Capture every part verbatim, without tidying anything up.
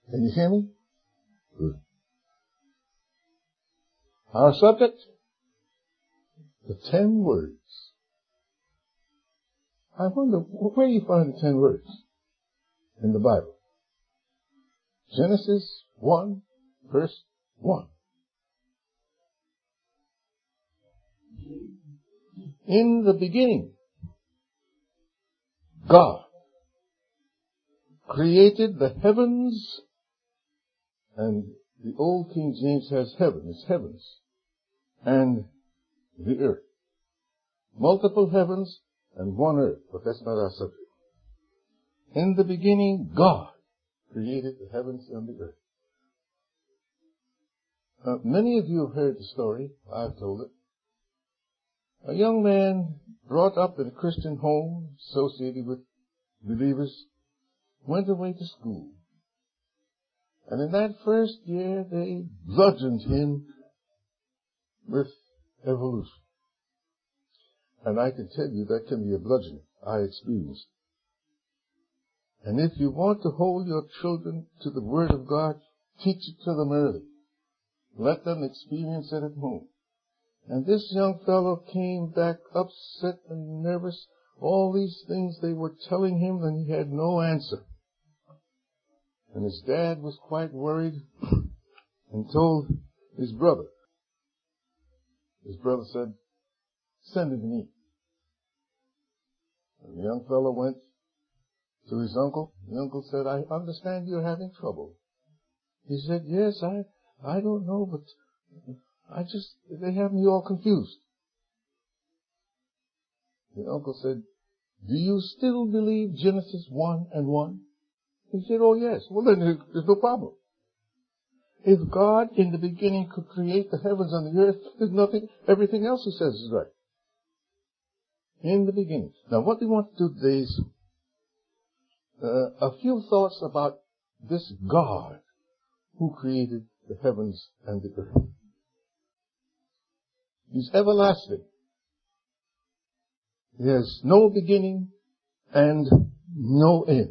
Can you hear me? Good. Our subject? The ten words. I wonder, where do you find the ten words in the Bible? Genesis one, verse one. In the beginning, God created the heavens, and the old King James has heaven, it's heavens, and the earth. Multiple heavens and one earth, but that's not our subject. In the beginning, God created the heavens and the earth. Uh, many of you have heard the story. I've told it. A young man brought up in a Christian home associated with believers went away to school. And in that first year, they bludgeoned him with evolution. And I can tell you that can be a bludgeoning. I experienced it. And if you want to hold your children to the Word of God, teach it to them early. Let them experience it at home. And this young fellow came back upset and nervous. All these things they were telling him, and he had no answer. And his dad was quite worried and told his brother. His brother said, "Send him to me." And the young fellow went to his uncle. The uncle said, "I understand you're having trouble." He said, "Yes, I, I don't know, but I just, they have me all confused." The uncle said, "Do you still believe Genesis one and one? He said, "Oh yes." "Well then, there's no problem. If God in the beginning could create the heavens and the earth, there's nothing, everything else he says is right. In the beginning." Now what we want to do today is uh, a few thoughts about this God who created the heavens and the earth. He's everlasting. He has no beginning and no end.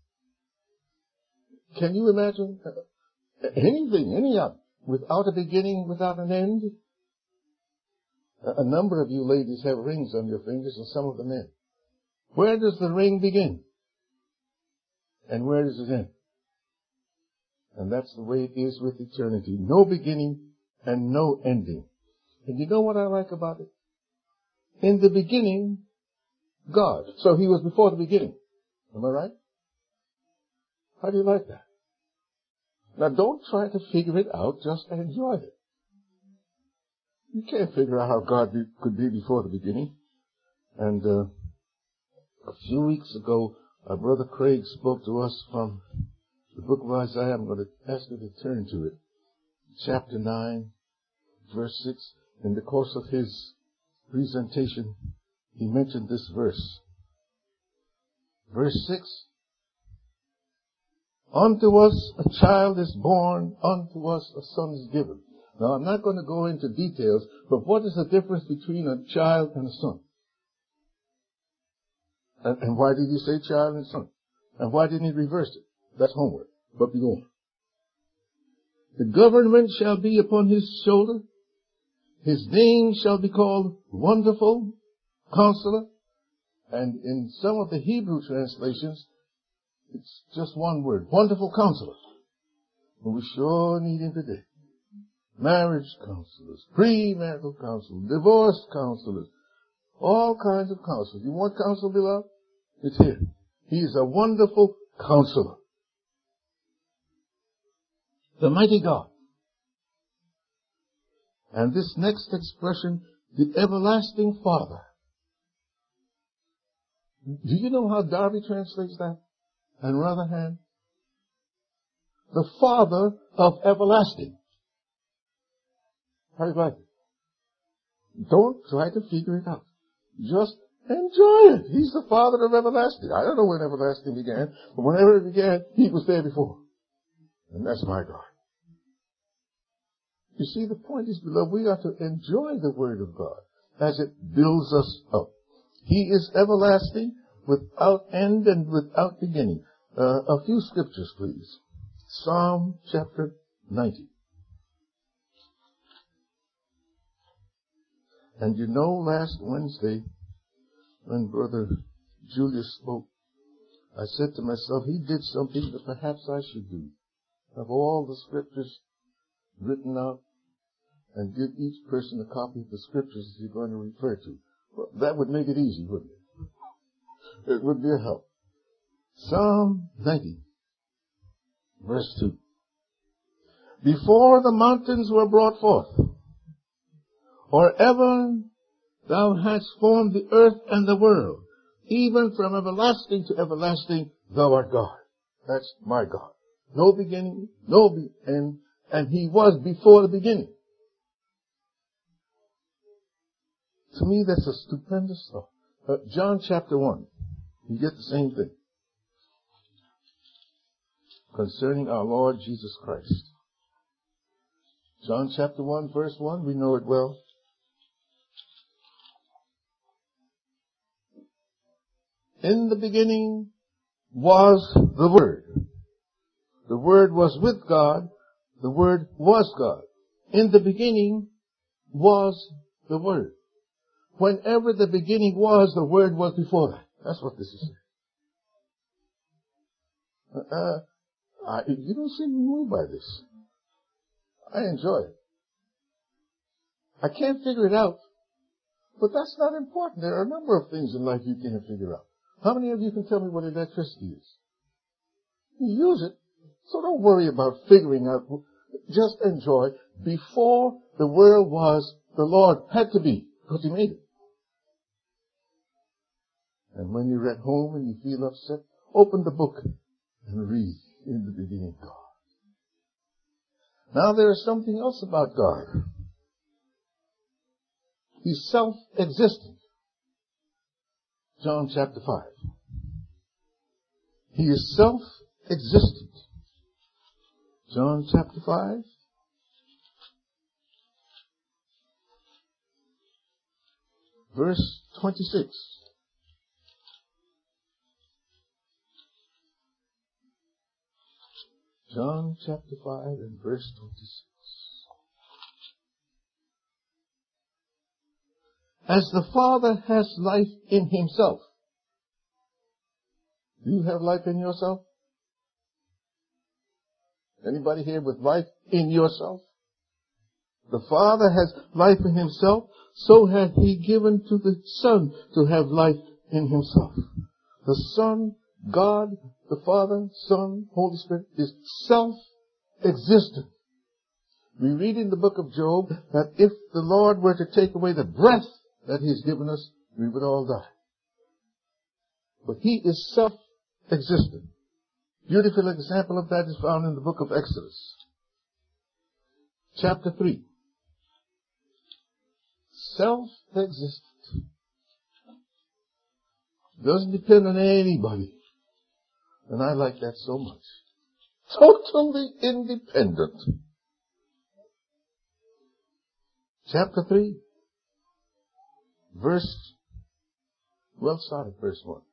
Can you imagine anything, any of without a beginning, without an end? A number of you ladies have rings on your fingers, and some of the men. Where does the ring begin? And where does it end? And that's the way it is with eternity. No beginning and no ending. And you know what I like about it? In the beginning, God. So he was before the beginning. Am I right? How do you like that? Now don't try to figure it out, just enjoy it. You can't figure out how God be, could be before the beginning. And uh, a few weeks ago, our brother Craig spoke to us from the book of Isaiah. I'm going to ask you to turn to it. Chapter nine, verse six. In the course of his presentation, he mentioned this verse. Verse six. "Unto us a child is born, unto us a son is given." Now, I'm not going to go into details, but what is the difference between a child and a son? And, and why did he say child and son? And why didn't he reverse it? That's homework. But be going. "The government shall be upon his shoulder. His name shall be called Wonderful Counselor." And in some of the Hebrew translations, it's just one word, Wonderful Counselor. But we sure need him today. Marriage counselors, premarital counselors, divorce counselors, all kinds of counselors. You want counsel, beloved? It's here. He is a wonderful counselor. The mighty God. And this next expression, the everlasting Father. Do you know how Darby translates that? And Rotherham? The Father of everlasting. How do you like it? Don't try to figure it out. Just enjoy it. He's the Father of everlasting. I don't know when everlasting began, but whenever it began, he was there before. And that's my God. You see, the point is, beloved, we are to enjoy the Word of God as it builds us up. He is everlasting, without end and without beginning. Uh, a few scriptures, please. Psalm chapter ninety. And you know, last Wednesday, when Brother Julius spoke, I said to myself, he did something that perhaps I should do. Have all the scriptures written out and give each person a copy of the scriptures you're going to refer to. Well, that would make it easy, wouldn't it? It would be a help. Psalm ninety, verse two. Before the mountains were brought forth, or ever thou hast formed the earth and the world, even from everlasting to everlasting, thou art God. That's my God. No beginning, no be- end, and he was before the beginning. To me, that's a stupendous thought. Uh, John chapter one, you get the same thing concerning our Lord Jesus Christ. John chapter one, verse one, we know it well. In the beginning was the Word. The Word was with God. The Word was God. In the beginning was the Word. Whenever the beginning was, the Word was before that. That's what this is saying. Uh, I, you don't seem moved by this. I enjoy it. I can't figure it out. But that's not important. There are a number of things in life you can't figure out. How many of you can tell me what electricity is? You use it. So don't worry about figuring out. Just enjoy. Before the world was, the Lord had to be, because he made it. And when you're at home and you feel upset, open the book and read in the beginning God. Now there is something else about God. He's self-existent. John chapter five. He is self-existent. John chapter five. Verse twenty-six. John chapter five and verse twenty-six. As the Father has life in himself. Do you have life in yourself? Anybody here with life in yourself? The Father has life in himself, so hath he given to the Son to have life in himself. The Son, God, the Father, Son, Holy Spirit, is self-existent. We read in the book of Job that if the Lord were to take away the breath that he's given us, we would all die. But he is self-existent. Beautiful example of that is found in the book of Exodus. Chapter three. Self-existent. Doesn't depend on anybody. And I like that so much. Totally independent. Chapter three. Verse, well, start at verse one.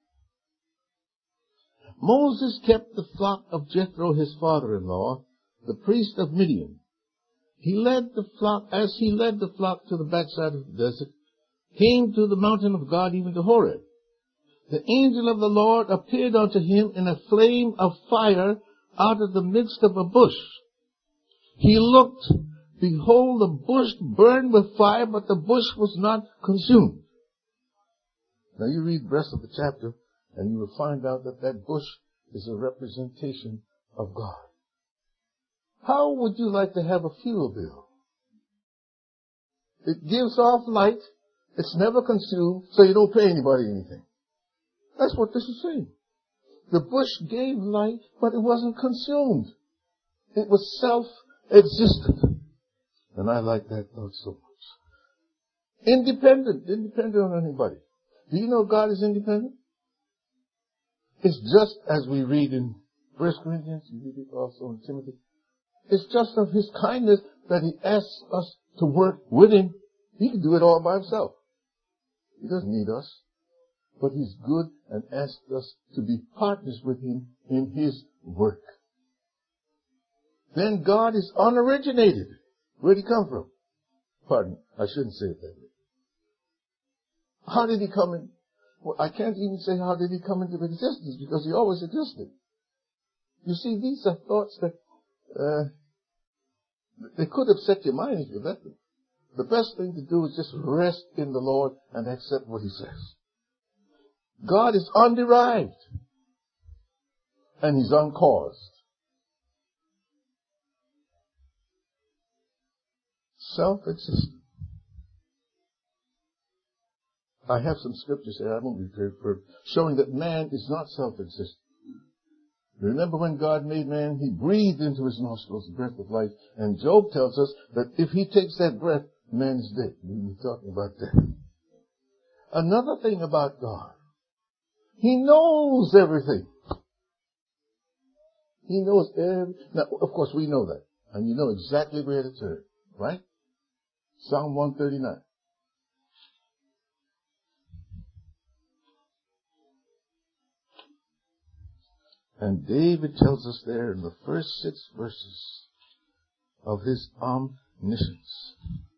Moses kept the flock of Jethro, his father-in-law, the priest of Midian. He led the flock, as he led the flock to the backside of the desert, came to the mountain of God, even to Horeb. The angel of the Lord appeared unto him in a flame of fire out of the midst of a bush. He looked, behold, the bush burned with fire, but the bush was not consumed. Now you read the rest of the chapter, and you will find out that that bush is a representation of God. How would you like to have a fuel bill? It gives off light, it's never consumed, so you don't pay anybody anything. That's what this is saying. The bush gave light, but it wasn't consumed. It was self-existent. And I like that thought so much. Independent, independent on anybody. Do you know God is independent? It's just as we read in First Corinthians, you read it also in Timothy. It's just of his kindness that he asks us to work with him. He can do it all by himself. He doesn't need us. But he's good and asks us to be partners with him in his work. then God is unoriginated. Where did he come from? Pardon, I shouldn't say it that way. How did he come in? Well, I can't even say how did he come into existence, because he always existed. You see, these are thoughts that uh, they could upset your mind if you let them. The best thing to do is just rest in the Lord and accept what he says. God is underived, and he's uncaused. Self-existent. I have some scriptures here, I won't be very perfect, showing that man is not self-existent. Remember when God made man, he breathed into his nostrils the breath of life, and Job tells us that if he takes that breath, man is dead. We'll be talking about death. Another thing about God, he knows everything. He knows every, now of course we know that, and you know exactly where to turn, right? Psalm one thirty-nine. And David tells us there in the first six verses of his omniscience.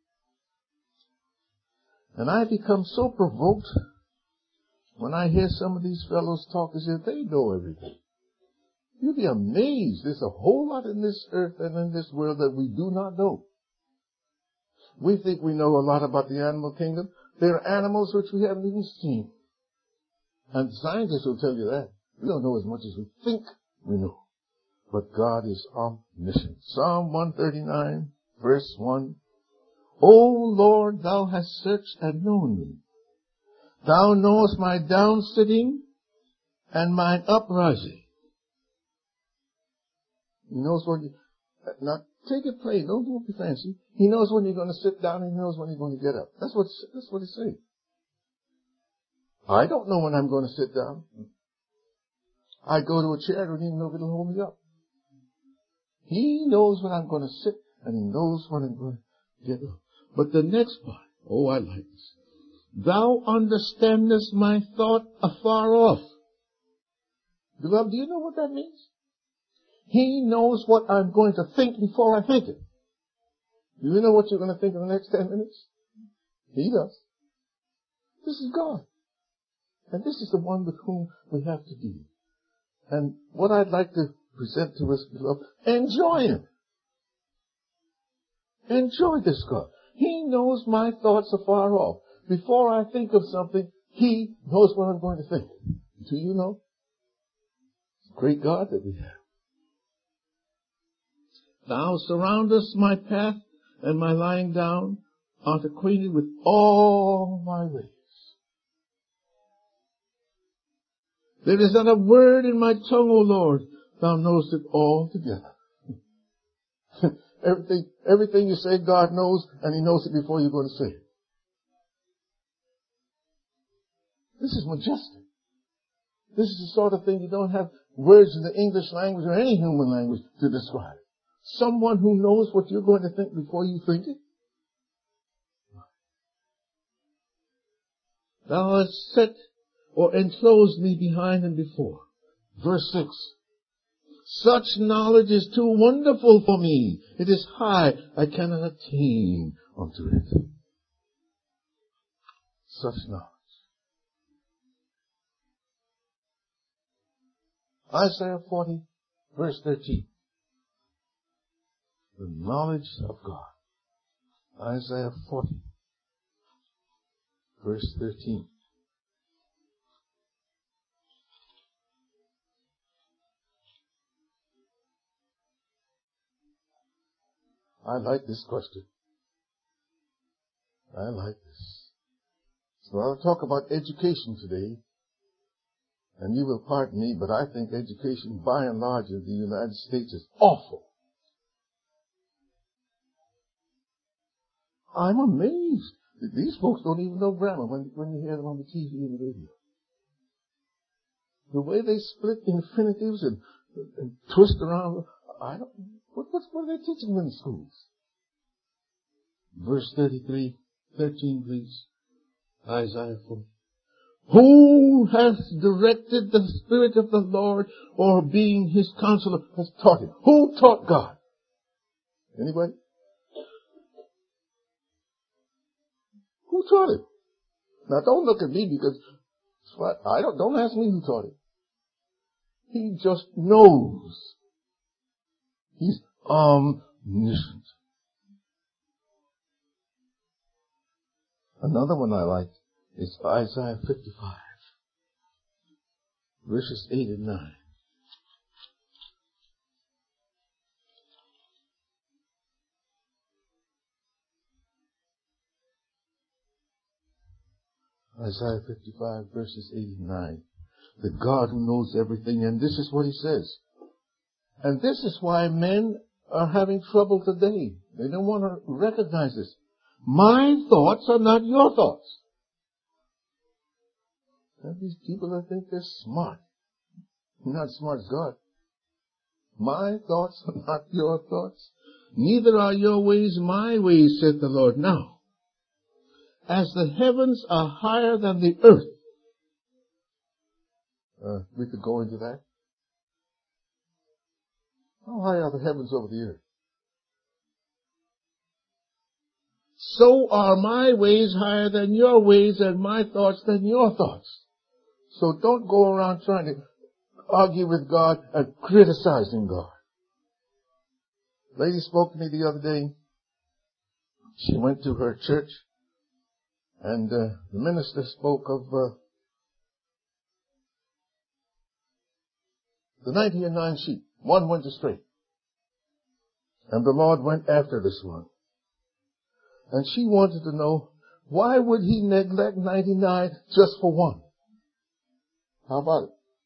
And I become so provoked when I hear some of these fellows talk as if they know everything. You'd be amazed. There's a whole lot in this earth and in this world that we do not know. We think we know a lot about the animal kingdom. There are animals which we haven't even seen. And scientists will tell you that. We don't know as much as we think we know. But God is omniscient. Psalm one thirty-nine, verse one. O Lord, thou hast searched and known me. Thou knowest my downsitting and mine uprising. He knows when you, now take it plain, don't do it fancy. He knows when you're going to sit down and he knows when you're going to get up. That's what, that's what he's saying. I don't know when I'm going to sit down. I go to a chair, I don't even know if it'll hold me up. He knows when I'm going to sit, and he knows when I'm going to get up. But the next part, oh, I like this. Thou understandest my thought afar off. Beloved, do you know what that means? He knows what I'm going to think before I think it. Do you know what you're going to think in the next ten minutes? He does. This is God. And this is the one with whom we have to deal. And what I'd like to present to us, beloved, enjoy him. Enjoy this God. He knows my thoughts afar off. Before I think of something, he knows what I'm going to think. Do you know? It's a great God that we have. Thou surroundest my path, and my lying down art acquainted with all my ways. There is not a word in my tongue, O Lord. Thou knowest it all together. everything, everything you say, God knows, and he knows it before you're going to say it. This is majestic. This is the sort of thing you don't have words in the English language or any human language to describe. Someone who knows what you're going to think before you think it. Thou hast set or enclosed me behind and before. Verse six. Such knowledge is too wonderful for me. It is high. I cannot attain unto it. Such knowledge. Isaiah forty, verse thirteen. The knowledge of God. Isaiah forty, verse thirteen. I like this question. I like this. So I'll talk about education today. And you will pardon me, but I think education by and large in the United States is awful. I'm amazed that these folks don't even know grammar when, when you hear them on the T V and the radio. The way they split infinitives and, and twist around, I don't, what, what, what are they teaching them in schools? Verse thirty-three, thirteen please. Isaiah forty. Who hath directed the Spirit of the Lord, or being his counselor has taught him? Who taught God? Anybody? Who taught it? Now don't look at me because I don't, don't ask me who taught it. He just knows. He's omniscient. Another one I like is Isaiah fifty-five, verses eight and nine. Isaiah fifty-five, verses eight and nine. The God who knows everything, and this is what he says. And this is why men are having trouble today. They don't want to recognize this. My thoughts are not your thoughts. And these people that think they're smart. You're not as smart as God. My thoughts are not your thoughts. Neither are your ways my ways, said the Lord. Now, as the heavens are higher than the earth. Uh, we could go into that. How high are the heavens over the earth? So are my ways higher than your ways and my thoughts than your thoughts. So don't go around trying to argue with God and criticizing God. A lady spoke to me the other day. She went to her church and uh, the minister spoke of uh, the ninety and nine sheep. One went astray. And the Lord went after this one. And she wanted to know, why would he neglect ninety-nine just for one? How about it?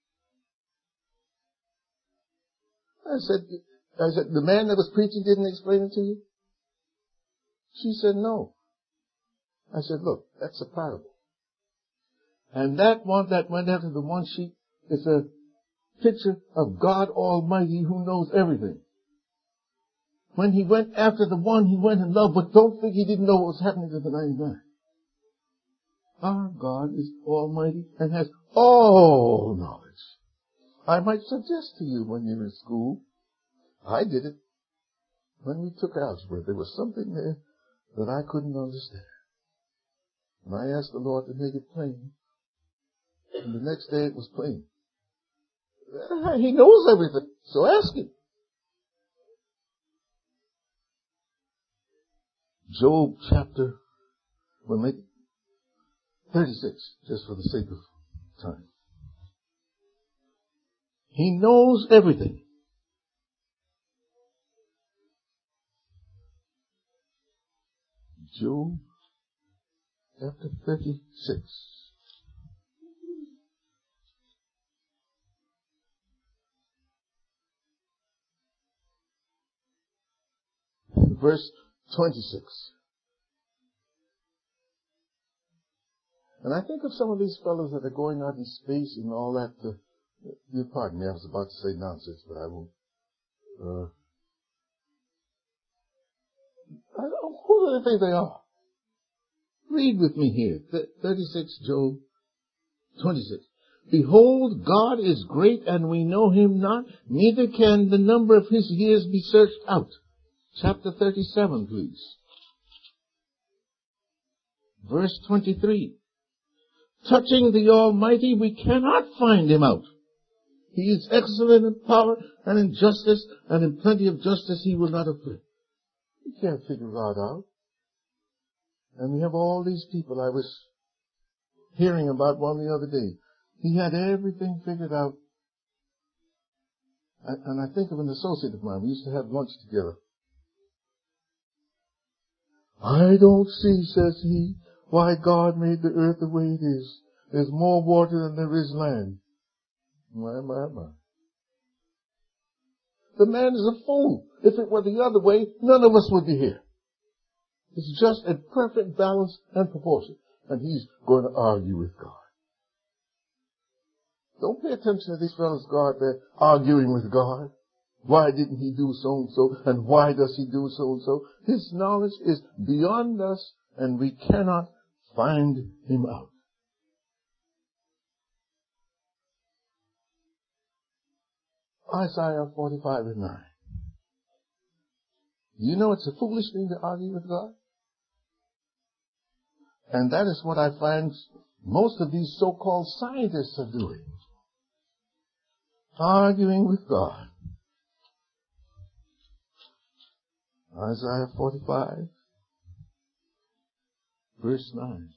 I said, I said, the man that was preaching didn't explain it to you? She said, no. I said, look, that's a parable. And that one that went after the one sheep is a picture of God Almighty who knows everything. When he went after the one, he went in love, but don't think he didn't know what was happening to the ninety-nine. Our God is Almighty and has all knowledge. I might suggest to you when you're in school, I did it. When we took algebra, there was something there that I couldn't understand. And I asked the Lord to make it plain. And the next day it was plain. He knows everything, so ask him. Job chapter, we'll make it thirty-six, just for the sake of time. He knows everything. Job chapter thirty-six. Verse twenty-six. And I think of some of these fellows that are going out in space and all that. Uh, you pardon me, I was about to say nonsense, but I won't. Uh, I don't, who do they think they are? Read with me here. Th- thirty-six, Job twenty-six. Behold, God is great, and we know him not, neither can the number of his years be searched out. Chapter thirty-seven, please. Verse twenty-three. Touching the Almighty, we cannot find him out. He is excellent in power and in justice, and in plenty of justice he will not afflict. You can't figure God out. And we have all these people. I was hearing about one the other day. He had everything figured out. And I think of an associate of mine. We used to have lunch together. I don't see, says he, why God made the earth the way it is. There's more water than there is land. My, my, my. The man is a fool. If it were the other way, none of us would be here. It's just a perfect balance and proportion. And he's going to argue with God. Don't pay attention to these fellows, God, they're arguing with God. Why didn't he do so and so? And why does he do so and so? His knowledge is beyond us, and we cannot find him out. Isaiah forty-five and nine. You know it's a foolish thing to argue with God? And that is what I find most of these so-called scientists are doing. Arguing with God. Isaiah forty-five, verse nine.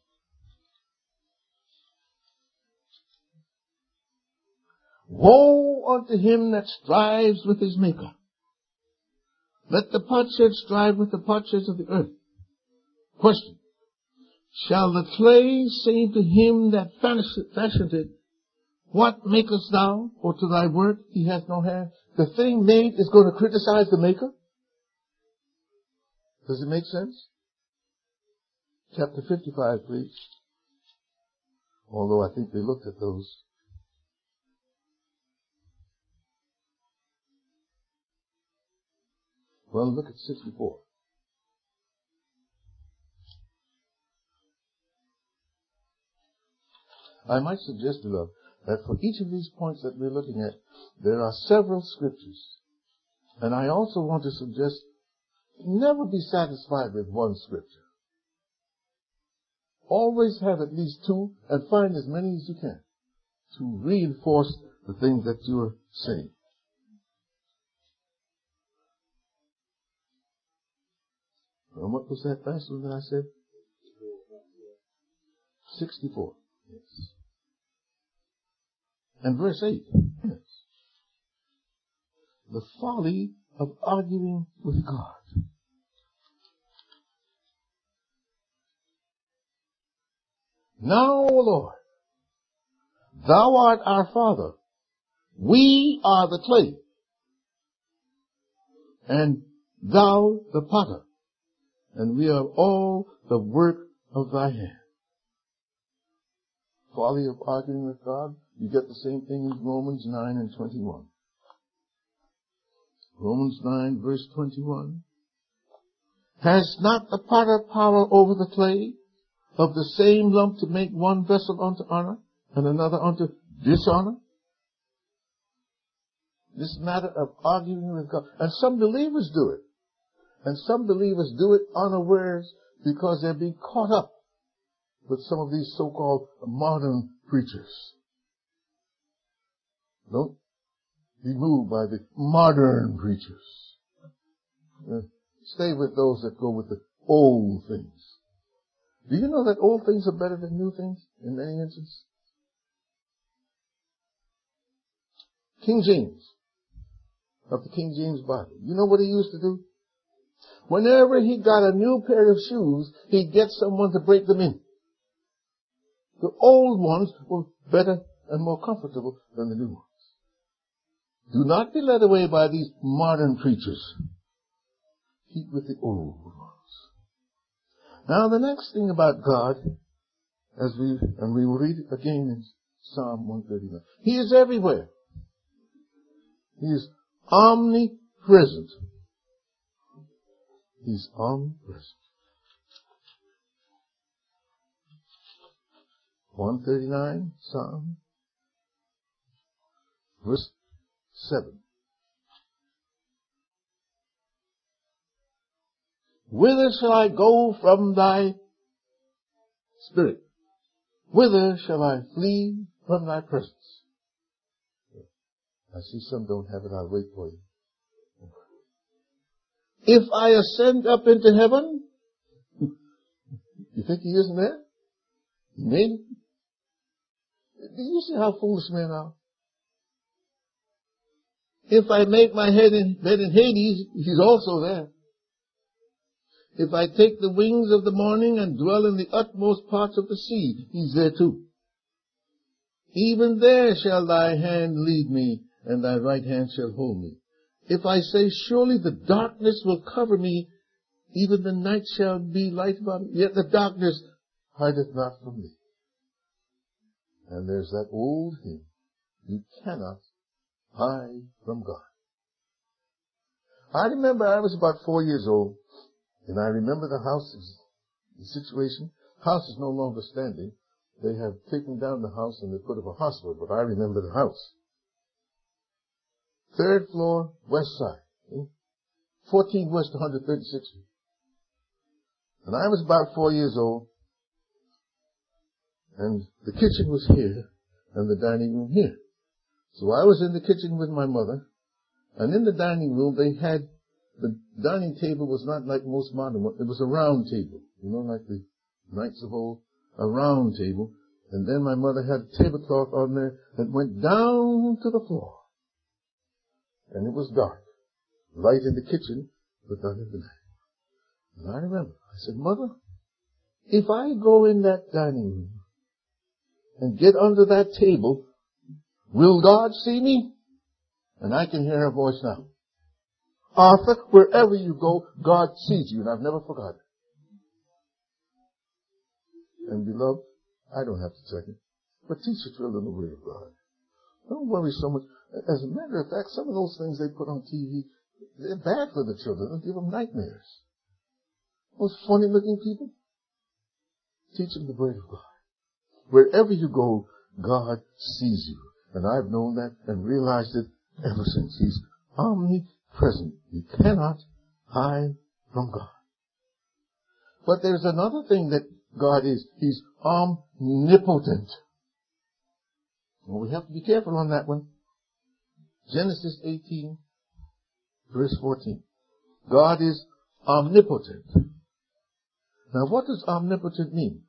Woe unto him that strives with his maker. Let the potsherd strive with the potsherds of the earth. Question. Shall the clay say to him that fashioned it, what makest thou? Or to thy work he hath no hand. The thing made is going to criticize the maker? Does it make sense? Chapter fifty-five, please. Although I think they looked at those. Well, look at sixty-four. I might suggest, beloved, that for each of these points that we're looking at, there are several scriptures. And I also want to suggest, never be satisfied with one scripture. Always have at least two, and find as many as you can to reinforce the things that you are saying. And what was that last one that I said? sixty-four. Yes. And verse eight. Yes. The folly of arguing with God. Now, O Lord, thou art our Father. We are the clay, and thou the potter, and we are all the work of thy hand. Folly of arguing with God, you get the same thing in Romans nine and twenty-one. Romans nine, verse twenty-one. Has not the potter power over the clay, of the same lump to make one vessel unto honor, and another unto dishonor? This matter of arguing with God. And some believers do it. And some believers do it unawares because they're being caught up with some of these so-called modern preachers. Don't be moved by the modern preachers. Uh, stay with those that go with the old things. Do you know that old things are better than new things in many instances? King James, of the King James Bible. You know what he used to do? Whenever he got a new pair of shoes, he'd get someone to break them in. The old ones were better and more comfortable than the new ones. Do not be led away by these modern preachers. Keep with the old ones. Now the next thing about God, as we, and we will read it again in Psalm one thirty-nine. He is everywhere. He is omnipresent. He's omnipresent. one thirty-nine, Psalm, verse seven. Whither shall I go from thy spirit? Whither shall I flee from thy presence? I see some don't have it. I'll wait for you. If I ascend up into heaven, you think he isn't there? He made it. Do you see how foolish men are? If I make my head in bed in Hades, he's also there. If I take the wings of the morning and dwell in the utmost parts of the sea, he's there too. Even there shall thy hand lead me, and thy right hand shall hold me. If I say, surely the darkness will cover me, even the night shall be light about me, yet the darkness hideth not from me. And there's that old hymn, you cannot hide from God. I remember I was about four years old, and I remember the house, the situation. House is no longer standing. They have taken down the house and they put up a hospital, but I remember the house. Third floor, west side. fourteen West one hundred thirty-sixth Street. And I was about four years old, and the kitchen was here, and the dining room here. So I was in the kitchen with my mother, and in the dining room they had, the dining table was not like most modern ones. It was a round table, you know, like the knights of old, a round table. And then my mother had a tablecloth on there that went down to the floor. And it was dark. Light in the kitchen, but not in the dining. And I remember, I said, Mother, if I go in that dining room and get under that table, will God see me? And I can hear her voice now. Arthur, wherever you go, God sees you, and I've never forgotten. And beloved, I don't have to check it, but teach your children the Word of God. Don't worry so much. As a matter of fact, some of those things they put on T V, they're bad for the children. They'll give them nightmares. Those funny-looking people, teach them the Word of God. Wherever you go, God sees you. And I've known that and realized it ever since. He's omnipresent. You cannot hide from God. But there's another thing that God is. He's omnipotent. Well, we have to be careful on that one. Genesis eighteen, verse fourteen. God is omnipotent. Now, what does omnipotent mean?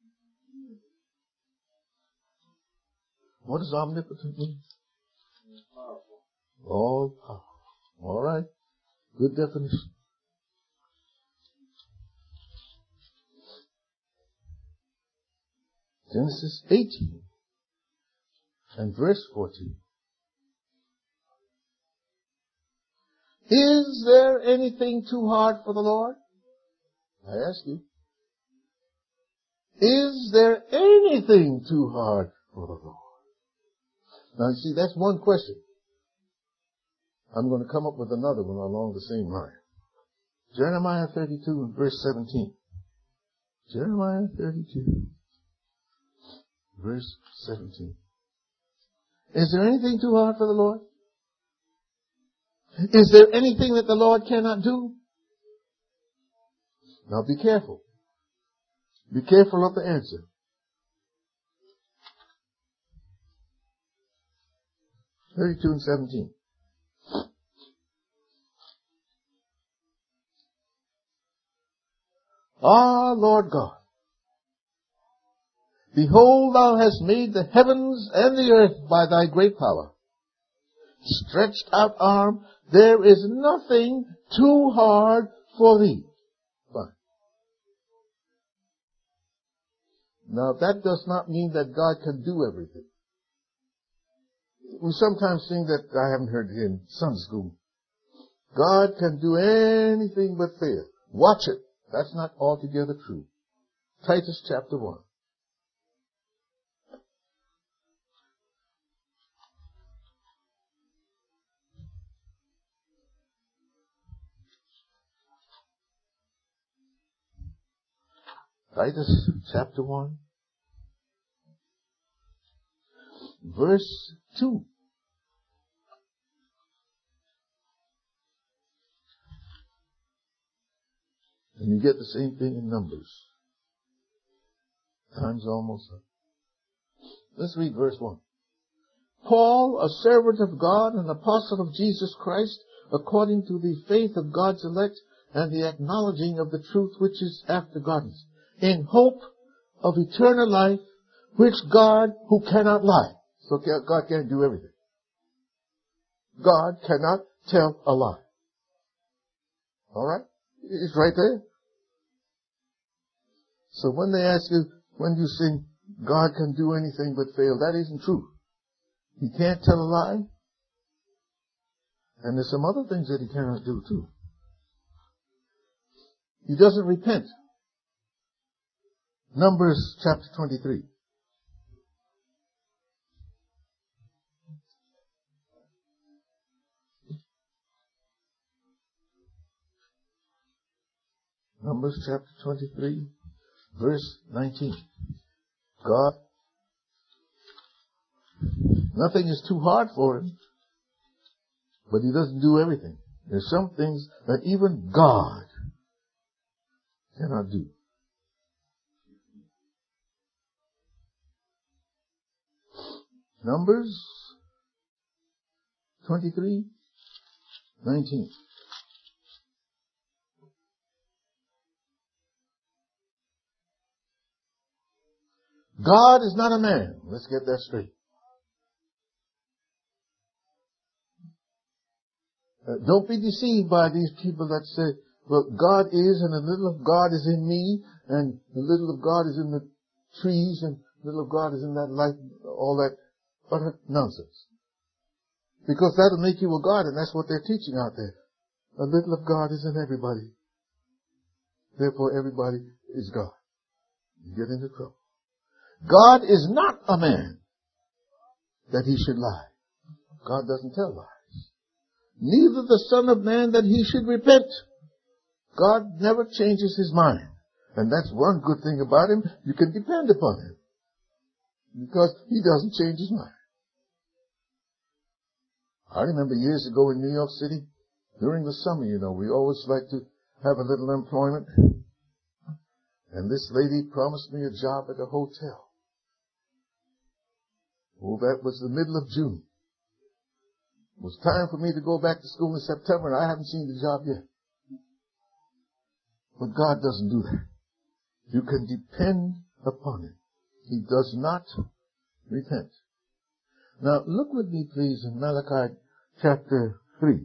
What does omnipotent mean? All powerful. All right. Good definition. Genesis eighteen and verse fourteen. Is there anything too hard for the Lord? I ask you. Is there anything too hard for the Lord? Now, you see, that's one question. I'm going to come up with another one along the same line. Jeremiah thirty-two and verse seventeen. Jeremiah thirty-two, verse seventeen. Is there anything too hard for the Lord? Is there anything that the Lord cannot do? Now be careful. Be careful of the answer. thirty-two and seventeen. Ah, Lord God, behold, thou hast made the heavens and the earth by thy great power. Stretched out arm, there is nothing too hard for thee. Fine. Now, that does not mean that God can do everything. We sometimes sing that, I haven't heard it in Sunday school. God can do anything but fail. Watch it. That's not altogether true. Titus chapter one. Titus chapter one, verse two. And you get the same thing in Numbers. Time's almost up. Let's read verse one. Paul, a servant of God and apostle of Jesus Christ, according to the faith of God's elect and the acknowledging of the truth which is after godliness, in hope of eternal life, which God, who cannot lie. So God can't do everything. God cannot tell a lie. All right? It's right there. So when they ask you, when you sing, God can do anything but fail, that isn't true. He can't tell a lie. And there's some other things that he cannot do too. He doesn't repent. Numbers chapter twenty-three. Numbers chapter twenty-three, verse nineteen. God, nothing is too hard for him, but he doesn't do everything. There's some things that even God cannot do. Numbers twenty-three nineteen. God is not a man. Let's get that straight. Uh, don't be deceived by these people that say, well, God is, and a little of God is in me, and a little of God is in the trees, and a little of God is in that light, all that utter nonsense. Because that'll make you a God, and that's what they're teaching out there. A little of God is in everybody. Therefore, everybody is God. You get into trouble. God is not a man that he should lie. God doesn't tell lies. Neither the Son of Man that he should repent. God never changes his mind. And that's one good thing about him. You can depend upon him. Because he doesn't change his mind. I remember years ago in New York City, during the summer, you know, we always like to have a little employment. And this lady promised me a job at a hotel. Oh, that was the middle of June. It was time for me to go back to school in September, and I haven't seen the job yet. But God doesn't do that. You can depend upon him. He does not repent. Now, look with me, please, in Malachi chapter three.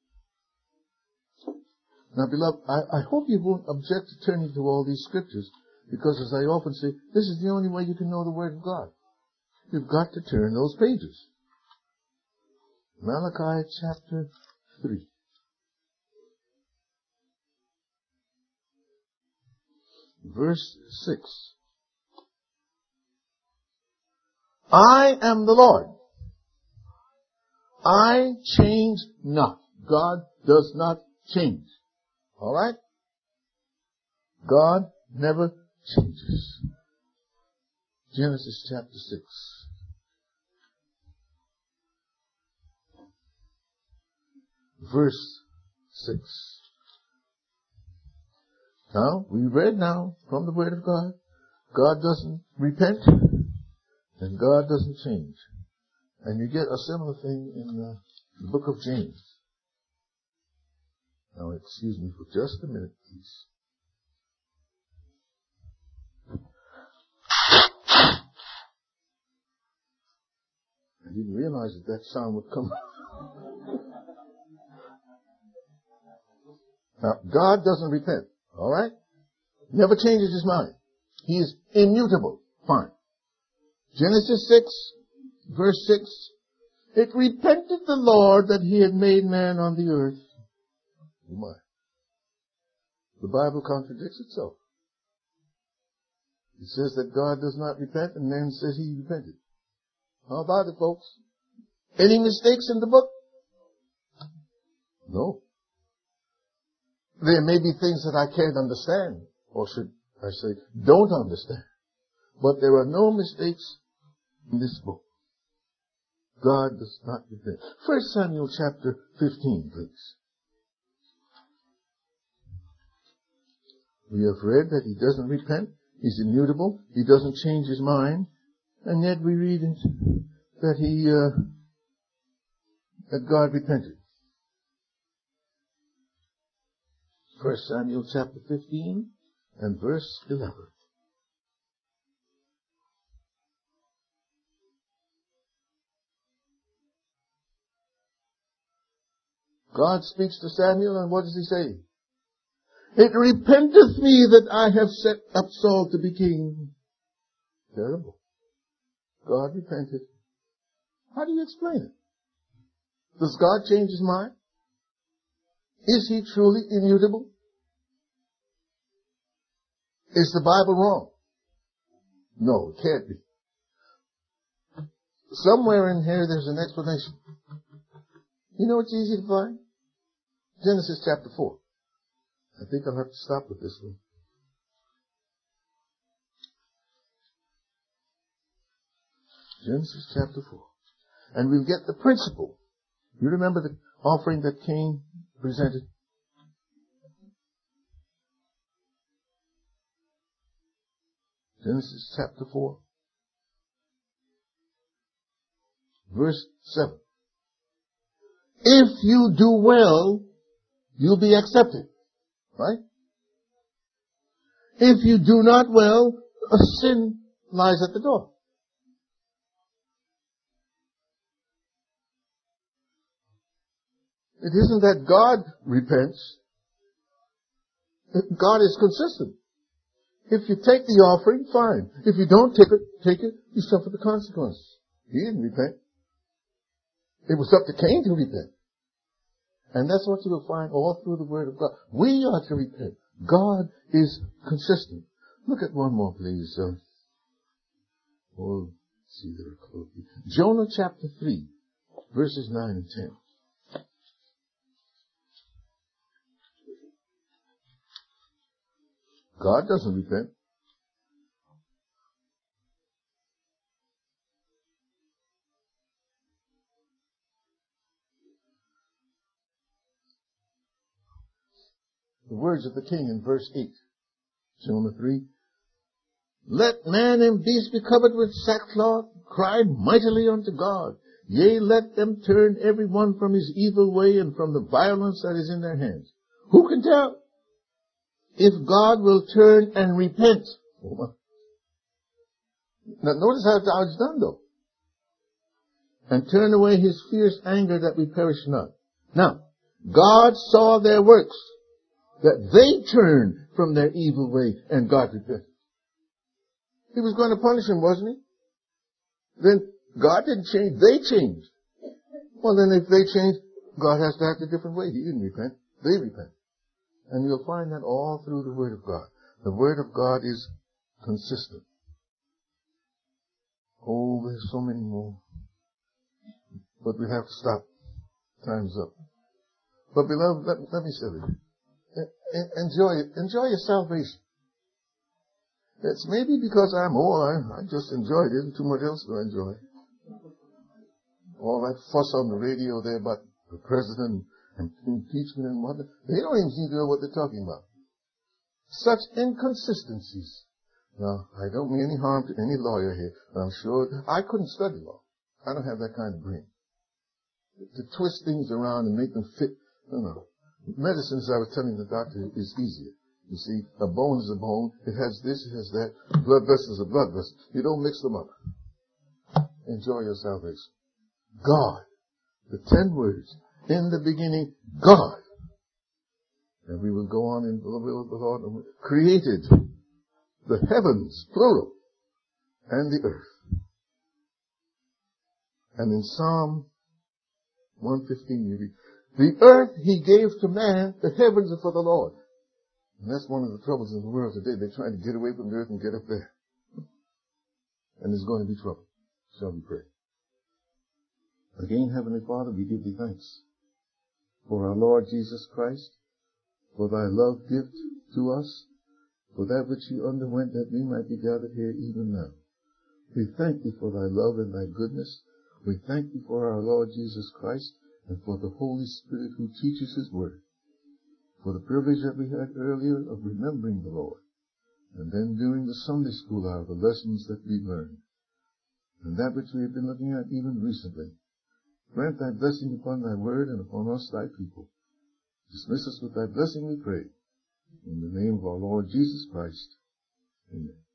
Now, beloved, I, I hope you won't object to turning to all these scriptures, because as I often say, this is the only way you can know the Word of God. You've got to turn those pages. Malachi chapter three. Verse six. I am the Lord. I change not. God does not change. All right? God never changes. Genesis chapter six. Verse six. Now, we read now from the Word of God, God doesn't repent, and God doesn't change. And you get a similar thing in the, the book of James. Now, excuse me for just a minute, please. I didn't realize that that sound would come. Now, God doesn't repent, all right? Never changes his mind. He is immutable. Fine. Genesis six, verse six. It repented the Lord that he had made man on the earth. Oh my. The Bible contradicts itself. It says that God does not repent, and man says he repented. How about it, folks? Any mistakes in the book? No. There may be things that I can't understand, or should I say, don't understand. But there are no mistakes in this book. God does not repent. First Samuel chapter fifteen, please. We have read that he doesn't repent. He's immutable. He doesn't change his mind. And yet we read that he, uh, that God repented. First Samuel chapter fifteen and verse eleven. God speaks to Samuel, and what does he say? It repenteth me that I have set up Saul to be king. Terrible. God repented. How do you explain it? Does God change his mind? Is he truly immutable? Is the Bible wrong? No, it can't be. Somewhere in here there's an explanation. You know what's easy to find? Genesis chapter four. I think I'll have to stop with this one. Genesis chapter four. And we'll get the principle. You remember the offering that Cain presented? Genesis chapter four, verse seven. If you do well, you'll be accepted. Right? If you do not well, a sin lies at the door. It isn't that God repents. God is consistent. If you take the offering, fine. If you don't take it, take it, you suffer the consequences. He didn't repent. It was up to Cain to repent. And that's what you will find all through the Word of God. We are to repent. God is consistent. Look at one more, please. Uh, oh, let's see there closely. Jonah chapter three, verses nine and ten. God doesn't repent. The words of the king in verse eight, Jonah three. Let man and beast be covered with sackcloth, cry mightily unto God. Yea, let them turn every one from his evil way and from the violence that is in their hands. Who can tell if God will turn and repent? Now notice how it's done though. And turn away his fierce anger that we perish not. Now, God saw their works, that they turned from their evil way, and God repented. He was going to punish him, wasn't he? Then God didn't change, they changed. Well, then if they changed, God has to act a different way. He didn't repent, they repent. And you'll find that all through the Word of God. The Word of God is consistent. Oh, there's so many more. But we have to stop. Time's up. But beloved, let, let me say this. Enjoy it. Enjoy your salvation. It's maybe because I'm old, I, I just enjoy it. There isn't too much else to enjoy. All that fuss on the radio there about the president and impeachment and whatnot. They don't even seem to know what they're talking about. Such inconsistencies. Now, I don't mean any harm to any lawyer here, but I'm sure I couldn't study law. I don't have that kind of brain. To twist things around and make them fit, no, no. Medicine, as I was telling the doctor, is easier. You see, a bone is a bone. It has this, it has that. Blood vessel is a blood vessel. You don't mix them up. Enjoy your salvation. God. The ten words. In the beginning, God. And we will go on in the will of the Lord. Created the heavens, plural, and the earth. And in Psalm one fifteen, you read, the earth he gave to man, the heavens are for the Lord. And that's one of the troubles in the world today. They're trying to get away from the earth and get up there. And there's going to be trouble. Shall we pray? Again, Heavenly Father, we give thee thanks for our Lord Jesus Christ, for thy love gift to us, for that which he underwent that we might be gathered here even now. We thank thee for thy love and thy goodness. We thank thee for our Lord Jesus Christ, and for the Holy Spirit who teaches his word, for the privilege that we had earlier of remembering the Lord, and then during the Sunday school hour, the lessons that we learned, and that which we have been looking at even recently. Grant thy blessing upon thy word and upon us thy people. Dismiss us with thy blessing, we pray. In the name of our Lord Jesus Christ. Amen.